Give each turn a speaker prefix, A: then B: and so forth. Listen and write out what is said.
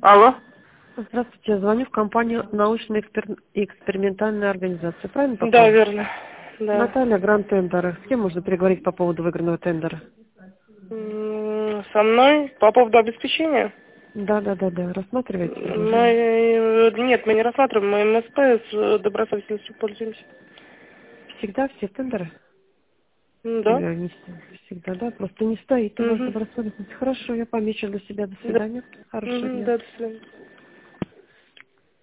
A: Алло?
B: Здравствуйте, я звоню в компанию научно-экспериментальная организация. Правильно
A: Да,
B: попала?
A: верно. Да.
B: Наталья, Гранд Тендера. С кем можно переговорить по поводу выигранного тендера?
A: Со мной по поводу обеспечения?
B: Да. Рассматриваете предложение?
A: Нет, мы не рассматриваем, мы МСП с добросовестностью пользуемся.
B: Всегда все тендеры?
A: Да.
B: Или не всегда, да? Просто не стоит у вас
A: Угу.
B: добросовестность. Хорошо, я помечу для себя. До
A: Да.
B: свидания. Хорошего дня.
A: Да, до свидания.